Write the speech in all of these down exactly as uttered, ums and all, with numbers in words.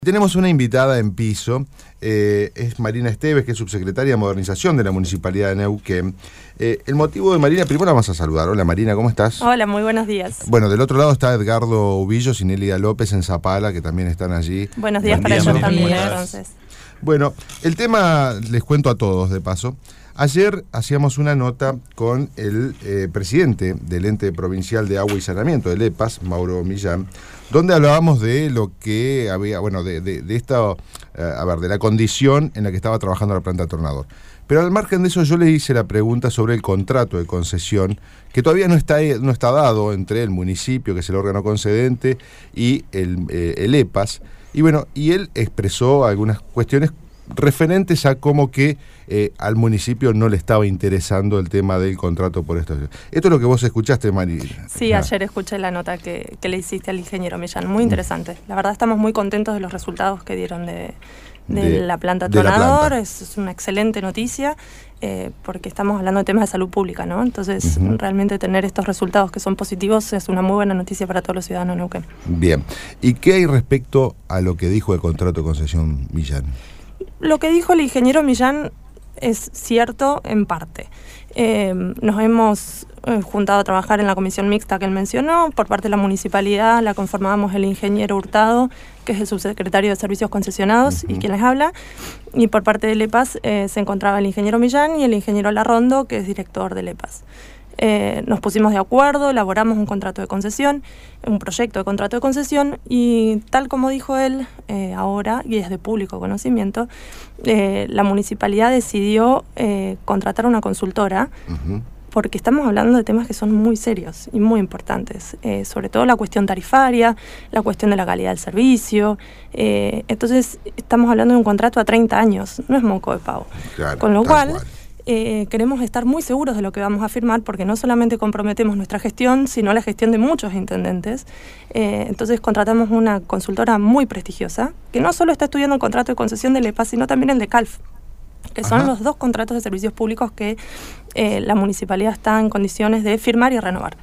Tenemos una invitada en piso, eh, es Marina Esteves, que es subsecretaria de Modernización de la Municipalidad de Neuquén. Eh, el motivo de Marina, primero la vamos a saludar. Hola Marina, ¿cómo estás? Hola, muy buenos días. Bueno, del otro lado está Edgardo Ubillos y Nélida López en Zapala, que también están allí. Buenos días Buen para día, ellos también, Marina. entonces. Bueno, el tema les cuento a todos de paso. Ayer hacíamos una nota con el eh, presidente del Ente Provincial de Agua y Saneamiento, del E P A S, Mauro Millán, donde hablábamos de lo que había, bueno, de, de, de esta, eh, a ver, de la condición en la que estaba trabajando la planta Tornador. Pero al margen de eso yo le hice la pregunta sobre el contrato de concesión, que todavía no está, no está dado entre el municipio, que es el órgano concedente, y el, eh, el E P A S. Y bueno, y él expresó algunas cuestiones referentes a cómo que eh, al municipio no le estaba interesando el tema del contrato por esto. Esto es lo que vos escuchaste, Marina. Sí, ayer escuché la nota que, que le hiciste al ingeniero Millán, muy interesante. La verdad estamos muy contentos de los resultados que dieron de, de, de la planta Tornador, es, es una excelente noticia, eh, porque estamos hablando de temas de salud pública, ¿no? Entonces, uh-huh. realmente tener estos resultados que son positivos es una muy buena noticia para todos los ciudadanos de Neuquén. Bien, ¿y qué hay respecto a lo que dijo el contrato de concesión Millán? Lo que dijo el ingeniero Millán es cierto en parte. Eh, nos hemos eh, juntado a trabajar en la comisión mixta que él mencionó. Por parte de la municipalidad la conformábamos el ingeniero Hurtado, que es el subsecretario de Servicios Concesionados, uh-huh. y quien les habla. Y por parte del E P A S eh, se encontraba el ingeniero Millán y el ingeniero Larrondo, que es director del E P A S. Eh, nos pusimos de acuerdo, elaboramos un contrato de concesión, un proyecto de contrato de concesión, y tal como dijo él eh, ahora, y es de público conocimiento, eh, la municipalidad decidió eh, contratar a una consultora, uh-huh. porque estamos hablando de temas que son muy serios y muy importantes, eh, sobre todo la cuestión tarifaria, la cuestión de la calidad del servicio. Eh, entonces estamos hablando de un contrato a treinta años, no es moco de pavo. Claro, con lo cual... cual. Eh, queremos estar muy seguros de lo que vamos a firmar, porque no solamente comprometemos nuestra gestión, sino la gestión de muchos intendentes. Eh, entonces contratamos una consultora muy prestigiosa, que no solo está estudiando el contrato de concesión del E P A S, sino también el de CALF, que son Ajá. los dos contratos de servicios públicos que eh, la municipalidad está en condiciones de firmar y renovar.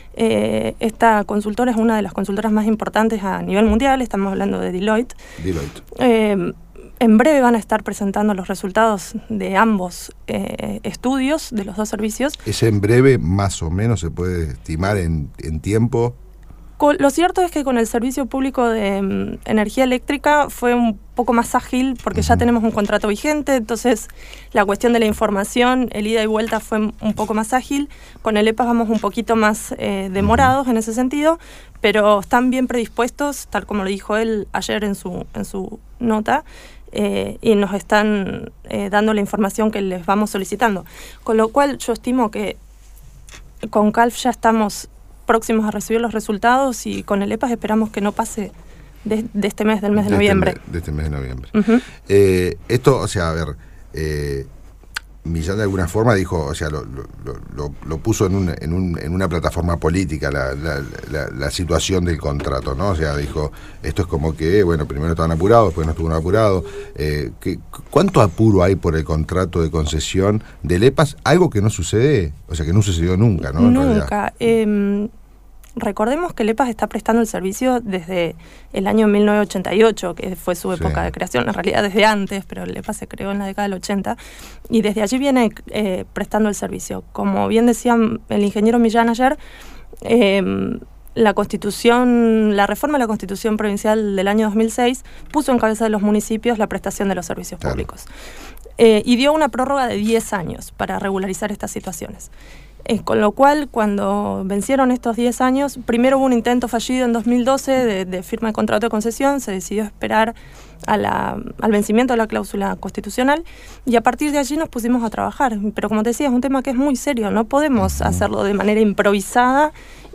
Eh, esta consultora es una de las consultoras más importantes a nivel mundial, estamos hablando de Deloitte. Deloitte. Eh, En breve van a estar presentando los resultados de ambos eh, estudios, de los dos servicios. ¿Ese en breve más o menos se puede estimar en, en tiempo? Con, lo cierto es que con el servicio público de um, energía eléctrica fue un poco más ágil, porque uh-huh. ya tenemos un contrato vigente, entonces la cuestión de la información, el ida y vuelta fue un poco más ágil. Con el E P A S vamos un poquito más eh, demorados uh-huh. en ese sentido, pero están bien predispuestos, tal como lo dijo él ayer en su, en su nota, Eh, y nos están eh, dando la información que les vamos solicitando. Con lo cual yo estimo que con CALF ya estamos próximos a recibir los resultados, y con el E P A S esperamos que no pase de, de este mes, del mes de, de noviembre. Este mes, de este mes de noviembre. Uh-huh. Eh, esto, o sea, a ver, eh, Millán de alguna forma dijo, o sea, lo, lo, lo, lo puso en, un, en, un, en una plataforma política la, la, la, la situación del contrato, ¿no? O sea, dijo, esto es como que, bueno, primero estaban apurados, después no estuvieron apurados. Eh, que, ¿Cuánto apuro hay por el contrato de concesión del E P A S? Algo que no sucede, o sea, que no sucedió nunca, ¿no? Nunca. Eh, recordemos que el E P A S está prestando el servicio desde el año mil novecientos ochenta y ocho, que fue su época sí. de creación, en realidad desde antes, pero el E P A S se creó en la década del ochenta, y desde allí viene eh, prestando el servicio. Como bien decía el ingeniero Millán ayer, eh, la Constitución, la reforma de la Constitución Provincial del año dos mil seis puso en cabeza de los municipios la prestación de los servicios claro. públicos, eh, y dio una prórroga de diez años para regularizar estas situaciones. Eh, con lo cual, cuando vencieron estos diez años, primero hubo un intento fallido en dos mil doce de, de firma de contrato de concesión, se decidió esperar a la, al vencimiento de la cláusula constitucional, y a partir de allí nos pusimos a trabajar. Pero como te decía, es un tema que es muy serio, no podemos uh-huh. hacerlo de manera improvisada,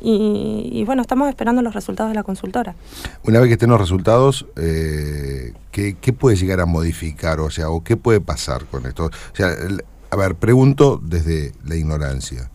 y, y bueno, estamos esperando los resultados de la consultora. Una vez que estén los resultados, eh, ¿qué, qué puede llegar a modificar? O sea, ¿o qué puede pasar con esto? O sea, el, a ver, pregunto desde la ignorancia.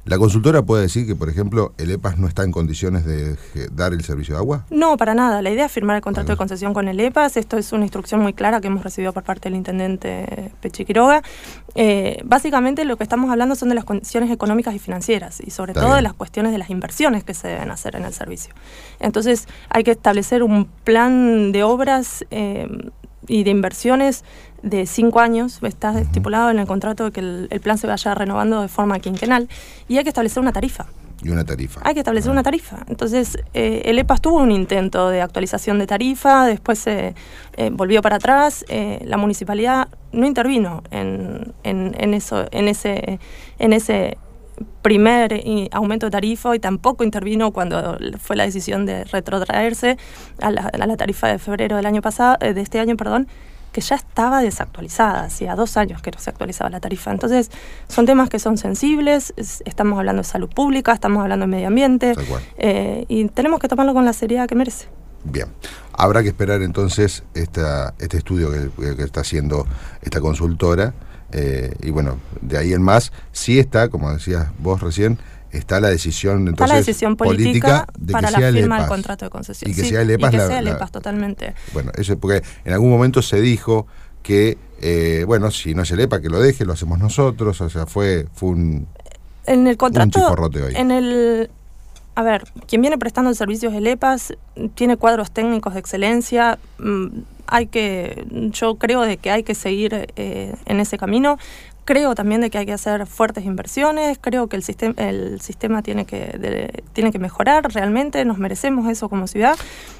¿La consultora puede decir que, por ejemplo, el E P A S no está en condiciones de dar el servicio de agua? No, para nada. La idea es firmar el contrato Bueno. de concesión con el E P A S. Esto es una instrucción muy clara que hemos recibido por parte del intendente Pechi Quiroga. Eh, básicamente lo que estamos hablando son de las condiciones económicas y financieras y sobre Está todo bien. de las cuestiones de las inversiones que se deben hacer en el servicio. Entonces hay que establecer un plan de obras eh, y de inversiones de cinco años, está estipulado en el contrato de que el, el plan se vaya renovando de forma quinquenal y hay que establecer una tarifa. Y una tarifa. Hay que establecer Ah. una tarifa. Entonces, eh, el E P A S tuvo un intento de actualización de tarifa, después se eh, volvió para atrás, eh, la municipalidad no intervino en, en, en, eso, en, ese, en ese primer eh, aumento de tarifa y tampoco intervino cuando fue la decisión de retrotraerse a la, a la tarifa de febrero del año pasado, eh, de este año, perdón, que ya estaba desactualizada, hacía dos años que no se actualizaba la tarifa. Entonces, son temas que son sensibles, es, estamos hablando de salud pública, estamos hablando de medio ambiente, eh, y tenemos que tomarlo con la seriedad que merece. Bien, habrá que esperar entonces esta, este estudio que, que está haciendo esta consultora, eh, y bueno, de ahí en más, sí está, como decías vos recién, está la decisión entonces está la decisión política, política de para que sea la firma del contrato de concesión. Y que sí, sea el E P A S. Y que la, sea el la, E P A S, totalmente. Bueno, eso es porque en algún momento se dijo que, eh, bueno, si no es el E P A que lo deje, lo hacemos nosotros, o sea, fue, fue un, en el contrato, un chisporrote hoy. En el, a ver, quien viene prestando el servicio es el E P A S, tiene cuadros técnicos de excelencia, mmm, hay que, yo creo de que hay que seguir eh, en ese camino. Creo también de que hay que hacer fuertes inversiones, creo que el sistema, el sistema tiene que, de, tiene que mejorar realmente, nos merecemos eso como ciudad.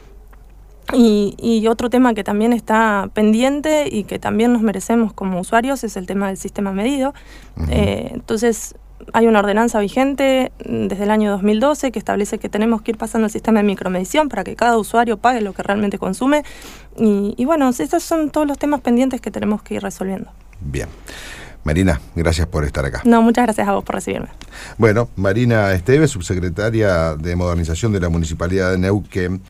Y, y otro tema que también está pendiente y que también nos merecemos como usuarios es el tema del sistema medido. Uh-huh. eh, entonces, hay una ordenanza vigente desde el año dos mil doce que establece que tenemos que ir pasando el sistema de micromedición para que cada usuario pague lo que realmente consume. Y, y bueno, estos son todos los temas pendientes que tenemos que ir resolviendo. Bien. Marina, gracias por estar acá. No, muchas gracias a vos por recibirme. Bueno, Marina Esteves, subsecretaria de Modernización de la Municipalidad de Neuquén.